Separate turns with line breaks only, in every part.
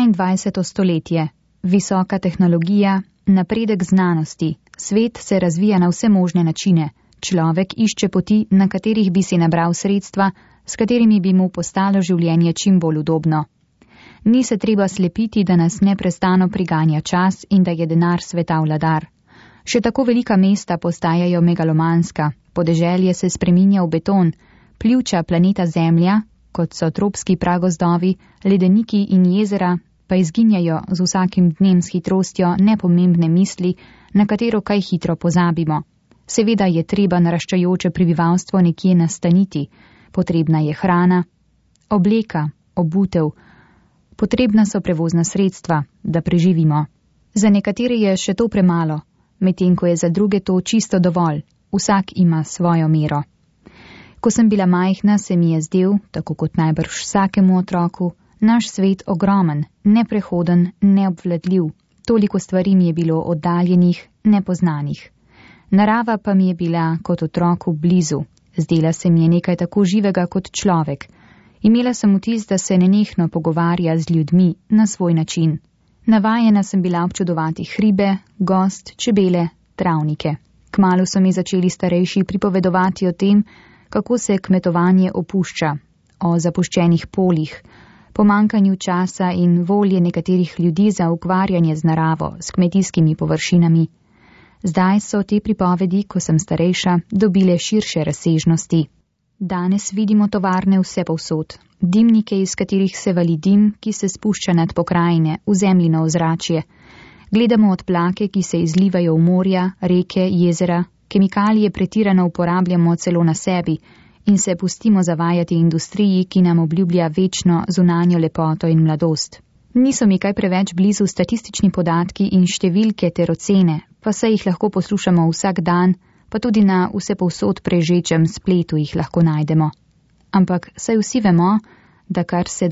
21. stoletje, visoka tehnologija, napredek znanosti, svet se razvija na vse možne načine, človek išče poti, na katerih bi si nabral sredstva, s katerimi bi mu postalo življenje čim bolj udobno. Ni se treba slepiti, da nas neprestano priganja čas in da je denar sveta vladar. Še tako velika mesta postajajo megalomanska, podeželje se spreminja v beton, pljuča planeta Zemlja, kot so tropski pragozdovi, ledeniki in jezera, pa izginjajo z vsakim dnem s hitrostjo nepomembne misli, na katero kaj hitro pozabimo. Seveda je treba naraščajoče prebivalstvo nekje nastaniti, potrebna je hrana, obleka, obutev, potrebna so prevozna sredstva, da preživimo. Za nekatere je še to premalo, medtem ko je za druge to čisto dovolj, vsak ima svojo mero. Ko sem bila majhna, se mi je zdel, tako kot najbrž vsakemu otroku, naš svet ogromen, neprehoden, neobvladljiv. Toliko stvari mi je bilo oddaljenih, nepoznanih. Narava pa mi je bila kot otroku blizu. Zdela se mi je nekaj tako živega kot človek. Imela sem vtis, da se nenehno pogovarja z ljudmi na svoj način. Navajena sem bila občudovati hribe, gozd, čebele, travnike. Kmalu so mi začeli starejši pripovedovati o tem, kako se kmetovanje opušča, o zapuščenih poljih, pomankanju časa in volje nekaterih ljudi za ukvarjanje z naravo, s kmetijskimi površinami. Zdaj so te pripovedi, ko sem starejša, dobile širše razsežnosti. Danes vidimo tovarne vse povsod, dimnike, iz katerih se vali dim, ki se spušča nad pokrajine, v zemljino ozračje. Gledamo odplake, ki se izlivajo v morja, reke, jezera, kemikalije pretirano uporabljamo celo na sebi in se pustimo zavajati industriji, ki nam obljublja večno zunanjo lepoto in mladost. Niso mi kaj preveč blizu statistični podatki in številke ter ocene, pa se jih lahko poslušamo vsak dan, pa tudi na vsepovsod prežečem spletu jih lahko najdemo. Ampak saj vsi vemo, da kar se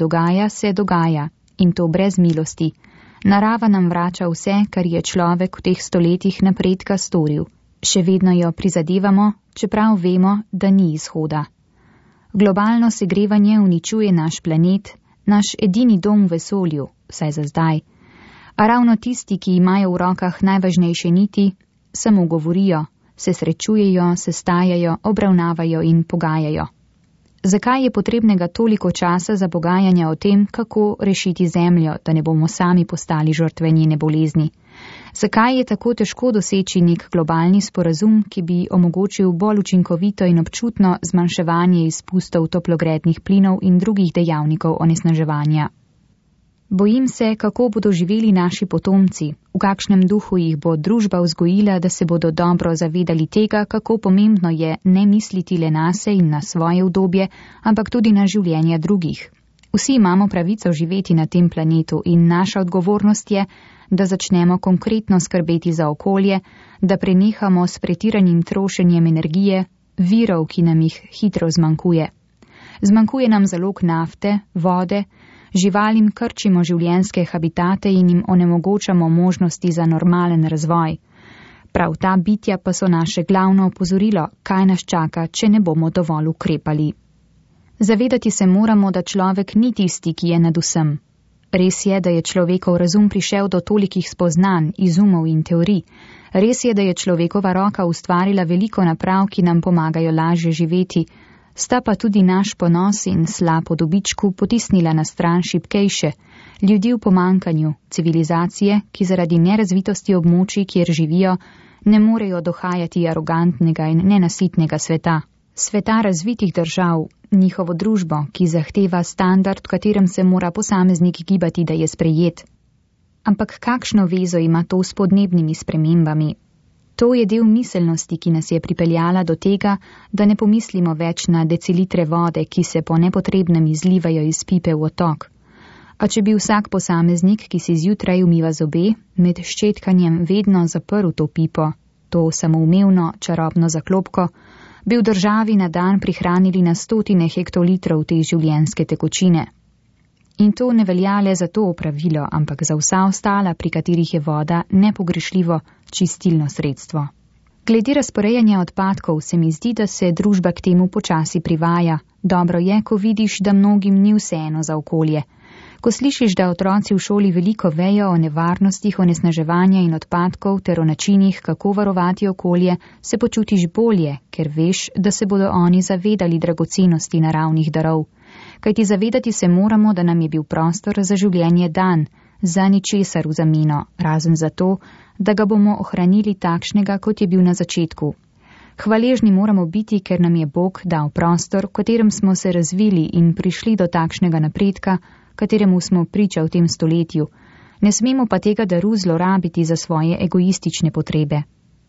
dogaja in to brez milosti. Narava nam vrača vse, kar je človek v teh stoletjih napredka storil. Še vedno jo prizadevamo, čeprav vemo, da ni izhoda. Globalno segrevanje uničuje naš planet, naš edini dom v vesolju, vsaj za zdaj. A ravno tisti, ki imajo v rokah najvažnejše niti, samo govorijo, se srečujejo, sestajajo, obravnavajo in pogajajo. Zakaj je potrebnega toliko časa za pogajanja o tem, kako rešiti Zemljo, da ne bomo sami postali žrtve njene bolezni? Zakaj je tako težko doseči nek globalni sporazum, ki bi omogočil bolj učinkovito in občutno zmanjševanje izpustov toplogrednih plinov in drugih dejavnikov onesnaževanja? Bojim se, kako bodo živeli naši potomci, v kakšnem duhu jih bo družba vzgojila, da se bodo dobro zavedali tega, kako pomembno je ne misliti le nase in na svoje udobje, ampak tudi na življenje drugih. Vsi imamo pravico živeti na tem planetu in naša odgovornost je, da začnemo konkretno skrbeti za okolje, da prenehamo s pretiranim trošenjem energije, virov, ki nam jih hitro zmanjkuje. Zmanjkuje nam zalog nafte, vode, živalim krčimo življenjske habitate in jim onemogočamo možnosti za normalen razvoj. Prav ta bitja pa so naše glavno opozorilo, kaj nas čaka, če ne bomo dovolj ukrepali. Zavedati se moramo, da človek ni tisti, ki je nad vsem. Res je, da je človekov razum prišel do tolikih spoznanj, izumov in teorij. Res je, da je človekova roka ustvarila veliko naprav, ki nam pomagajo lažje živeti. Sta pa tudi naš ponos in slab o dobičku potisnila na stran šibkejše, ljudi v pomankanju, civilizacije, ki zaradi nerazvitosti območij, kjer živijo, ne morejo dohajati arogantnega in nenasitnega sveta. Sveta razvitih držav, njihovo družbo, ki zahteva standard, v katerem se mora posameznik gibati, da je sprejet. Ampak kakšno vezo ima to s podnebnimi spremembami? To je del miselnosti, ki nas je pripeljala do tega, da ne pomislimo več na decilitre vode, ki se po nepotrebnem izlivajo iz pipe v otok. A če bi vsak posameznik, ki si zjutraj umiva zobe, med ščetkanjem vedno zaprl to pipo, to samoumevno čarobno zaklopko, bi v državi na dan prihranili na 100 hektolitrov te življenjske tekočine. In to ne velja le za to opravilo, ampak za vsa ostala, pri katerih je voda nepogrešljivo čistilno sredstvo. Glede razporejanja odpadkov se mi zdi, da se družba k temu počasi privaja. Dobro je, ko vidiš, da mnogim ni vseeno za okolje. Ko slišiš, da otroci v šoli veliko vejo o nevarnostih onesnaževanja in odpadkov ter o načinih, kako varovati okolje, se počutiš bolje, ker veš, da se bodo oni zavedali dragocenosti naravnih darov. Kajti zavedati se moramo, da nam je bil prostor za življenje dan, za ničesar v zameno, razen za to, da ga bomo ohranili takšnega, kot je bil na začetku. Hvaležni moramo biti, ker nam je Bog dal prostor, v katerem smo se razvili in prišli do takšnega napredka, kateremu smo priča v tem stoletju. Ne smemo pa tega daru zlorabiti za svoje egoistične potrebe.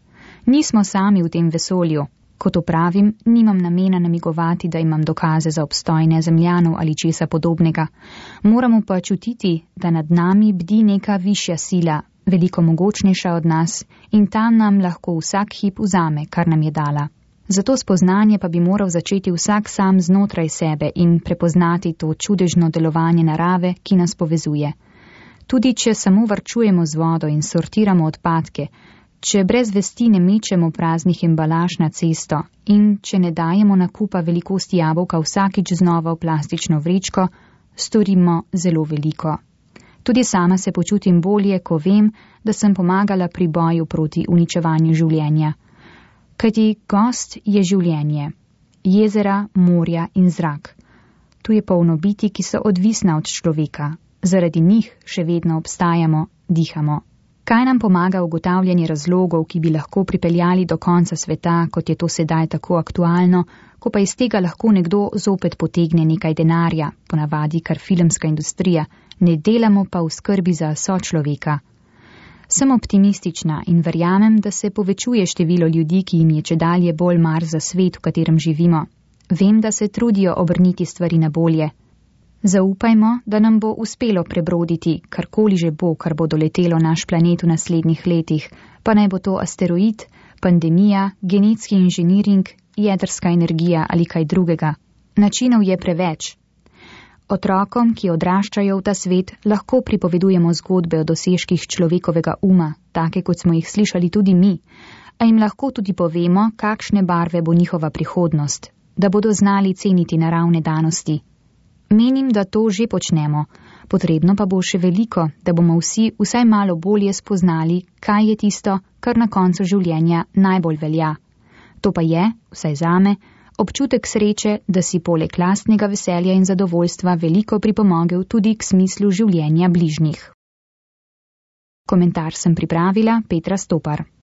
Nismo sami v tem vesolju. Kot pravim, nimam namena namigovati, da imam dokaze za obstoj nezemljanov ali česa podobnega. Moramo pa čutiti, da nad nami bdi neka višja sila, veliko mogočnejša od nas, in ta nam lahko vsak hip vzame, kar nam je dala. Zato spoznanje pa bi moral začeti vsak sam znotraj sebe in prepoznati to čudežno delovanje narave, ki nas povezuje. Tudi če samo varčujemo z vodo in sortiramo odpadke, če brez vesti ne mečemo praznih embalaž na cesto in če ne dajemo nakupa velikosti jabolka vsakič znova v plastično vrečko, storimo zelo veliko. Tudi sama se počutim bolje, ko vem, da sem pomagala pri boju proti uničevanju življenja. Kajti gost je življenje, jezera, morja in zrak. Tu je polno biti, ki so odvisna od človeka. Zaradi njih še vedno obstajamo, dihamo. Kaj nam pomaga ugotavljanje razlogov, ki bi lahko pripeljali do konca sveta, kot je to sedaj tako aktualno, ko pa iz tega lahko nekdo zopet potegne nekaj denarja, ponavadi kar filmska industrija, ne delamo pa v skrbi za sočloveka. Sem optimistična in verjamem, da se povečuje število ljudi, ki jim je čedalje bolj mar za svet, v katerem živimo. Vem, da se trudijo obrniti stvari na bolje. Zaupajmo, da nam bo uspelo prebroditi karkoli že bo, kar bo doletelo naš planet v naslednjih letih, pa naj bo to asteroid, pandemija, genetski inženiring, jedrska energija ali kaj drugega. Načinov je preveč. Otrokom, ki odraščajo v ta svet, lahko pripovedujemo zgodbe o dosežkih človekovega uma, take kot smo jih slišali tudi mi, a jim lahko tudi povemo, kakšne barve bo njihova prihodnost, da bodo znali ceniti naravne danosti. Menim, da to že počnemo, potrebno pa bo še veliko, da bomo vsi vsaj malo bolje spoznali, kaj je tisto, kar na koncu življenja najbolj velja. To pa je, vsaj zame, občutek sreče, da si poleg lastnega veselja in zadovoljstva veliko pripomogel tudi k smislu življenja bližnjih. Komentar sem pripravila Petra Stopar.